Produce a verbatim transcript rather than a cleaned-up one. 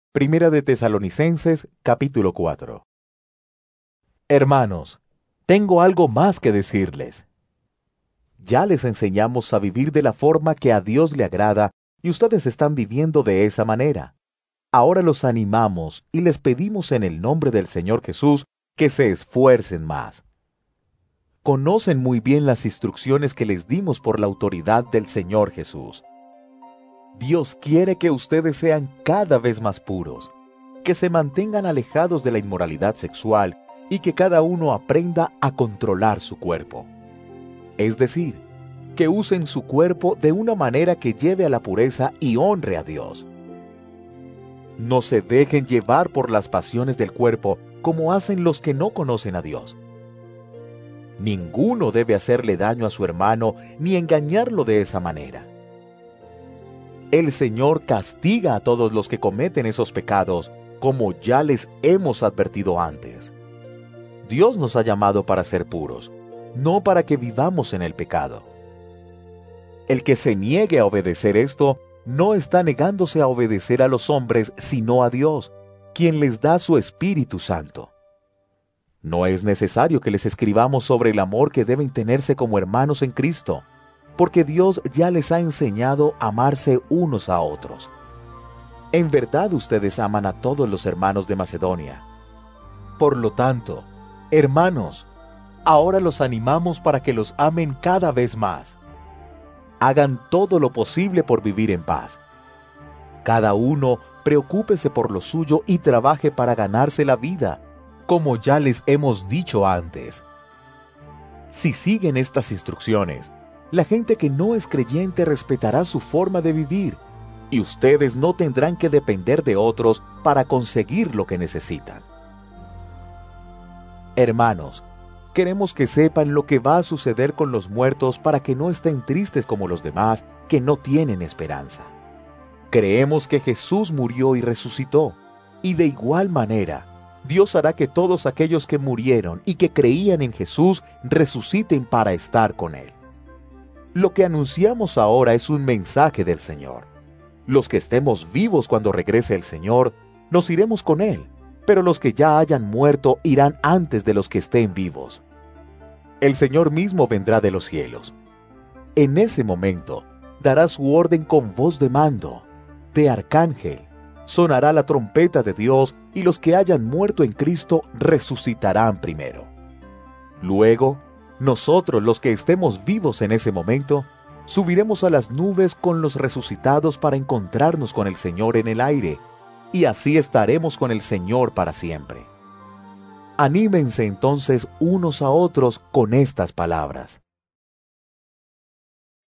Primera de Tesalonicenses, capítulo cuatro. Hermanos, tengo algo más que decirles. Ya les enseñamos a vivir de la forma que a Dios le agrada y ustedes están viviendo de esa manera. Ahora los animamos y les pedimos en el nombre del Señor Jesús que se esfuercen más. Conocen muy bien las instrucciones que les dimos por la autoridad del Señor Jesús. Dios quiere que ustedes sean cada vez más puros, que se mantengan alejados de la inmoralidad sexual y que cada uno aprenda a controlar su cuerpo. Es decir, que usen su cuerpo de una manera que lleve a la pureza y honre a Dios. No se dejen llevar por las pasiones del cuerpo como hacen los que no conocen a Dios. Ninguno debe hacerle daño a su hermano ni engañarlo de esa manera. El Señor castiga a todos los que cometen esos pecados, como ya les hemos advertido antes. Dios nos ha llamado para ser puros, no para que vivamos en el pecado. El que se niegue a obedecer esto, no está negándose a obedecer a los hombres, sino a Dios, quien les da su Espíritu Santo. No es necesario que les escribamos sobre el amor que deben tenerse como hermanos en Cristo, porque Dios ya les ha enseñado a amarse unos a otros. En verdad ustedes aman a todos los hermanos de Macedonia. Por lo tanto, hermanos, ahora los animamos para que los amen cada vez más. Hagan todo lo posible por vivir en paz. Cada uno preocúpese por lo suyo y trabaje para ganarse la vida, como ya les hemos dicho antes. Si siguen estas instrucciones, la gente que no es creyente respetará su forma de vivir, y ustedes no tendrán que depender de otros para conseguir lo que necesitan. Hermanos, queremos que sepan lo que va a suceder con los muertos para que no estén tristes como los demás que no tienen esperanza. Creemos que Jesús murió y resucitó, y de igual manera, Dios hará que todos aquellos que murieron y que creían en Jesús resuciten para estar con Él. Lo que anunciamos ahora es un mensaje del Señor. Los que estemos vivos cuando regrese el Señor, nos iremos con Él, pero los que ya hayan muerto irán antes de los que estén vivos. El Señor mismo vendrá de los cielos. En ese momento, dará su orden con voz de mando, de arcángel. Sonará la trompeta de Dios y los que hayan muerto en Cristo resucitarán primero. Luego, nosotros los que estemos vivos en ese momento, subiremos a las nubes con los resucitados para encontrarnos con el Señor en el aire, y así estaremos con el Señor para siempre. Anímense entonces unos a otros con estas palabras.